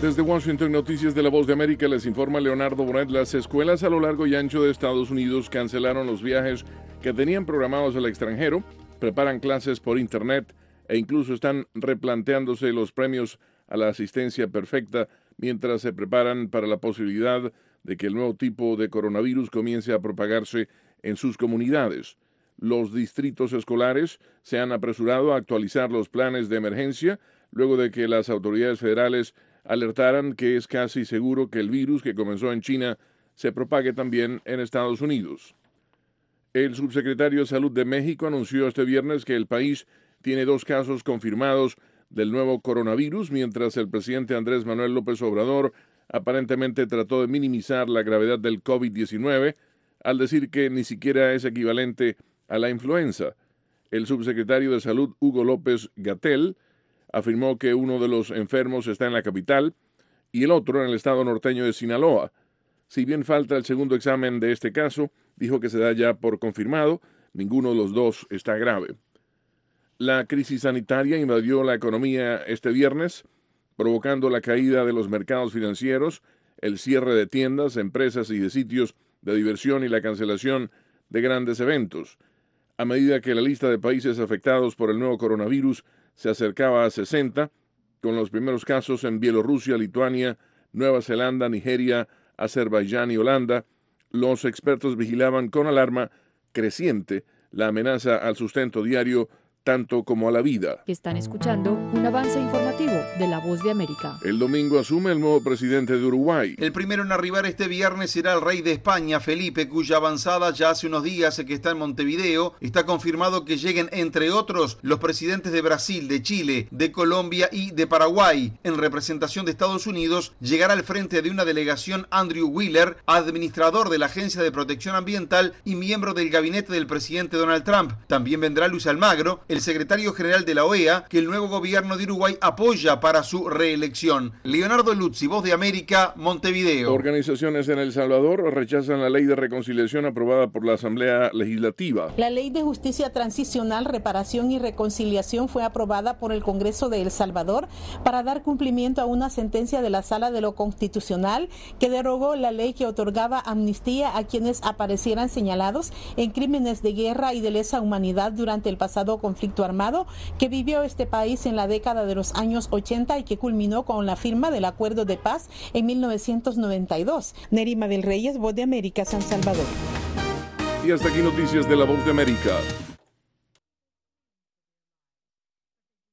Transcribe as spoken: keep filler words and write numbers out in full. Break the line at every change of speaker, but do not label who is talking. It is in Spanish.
Desde Washington, Noticias de la Voz de América, les informa Leonardo Bonet. Las escuelas a lo largo y ancho de Estados Unidos cancelaron los viajes que tenían programados al extranjero, preparan clases por internet e incluso están replanteándose los premios a la asistencia perfecta mientras se preparan para la posibilidad de que el nuevo tipo de coronavirus comience a propagarse en sus comunidades. Los distritos escolares se han apresurado a actualizar los planes de emergencia luego de que las autoridades federales alertaran que es casi seguro que el virus que comenzó en China se propague también en Estados Unidos. El subsecretario de Salud de México anunció este viernes que el país tiene dos casos confirmados del nuevo coronavirus, mientras el presidente Andrés Manuel López Obrador aparentemente trató de minimizar la gravedad del COVID diecinueve al decir que ni siquiera es equivalente a la influenza. El subsecretario de Salud, Hugo López-Gatell, afirmó que uno de los enfermos está en la capital y el otro en el estado norteño de Sinaloa. Si bien falta el segundo examen de este caso, dijo que se da ya por confirmado, ninguno de los dos está grave. La crisis sanitaria invadió la economía este viernes, provocando la caída de los mercados financieros, el cierre de tiendas, empresas y de sitios de diversión y la cancelación de grandes eventos. A medida que la lista de países afectados por el nuevo coronavirus se acercaba a sesenta, con los primeros casos en Bielorrusia, Lituania, Nueva Zelanda, Nigeria, Azerbaiyán y Holanda, los expertos vigilaban con alarma creciente la amenaza al sustento diario tanto como a la vida.
Están escuchando un avance informativo de La Voz de América.
El domingo asume el nuevo presidente de Uruguay.
El primero en arribar este viernes será el rey de España, Felipe, cuya avanzada ya hace unos días que está en Montevideo. Está confirmado que lleguen, entre otros, los presidentes de Brasil, de Chile, de Colombia y de Paraguay. En representación de Estados Unidos, llegará al frente de una delegación Andrew Wheeler, administrador de la Agencia de Protección Ambiental y miembro del gabinete del presidente Donald Trump. También vendrá Luis Almagro, el secretario general de la O E A, que el nuevo gobierno de Uruguay apoya para su reelección. Leonardo Luzzi, Voz de América, Montevideo.
Organizaciones en El Salvador rechazan la ley de reconciliación aprobada por la Asamblea Legislativa.
La Ley de Justicia Transicional, Reparación y Reconciliación fue aprobada por el Congreso de El Salvador para dar cumplimiento a una sentencia de la Sala de lo Constitucional que derogó la ley que otorgaba amnistía a quienes aparecieran señalados en crímenes de guerra y de lesa humanidad durante el pasado conflicto armado que vivió este país en la década de los años ochenta y que culminó con la firma del Acuerdo de Paz en mil novecientos noventa y dos. Nerima del Reyes, Voz de América, San Salvador.
Y hasta aquí Noticias de la Voz de América.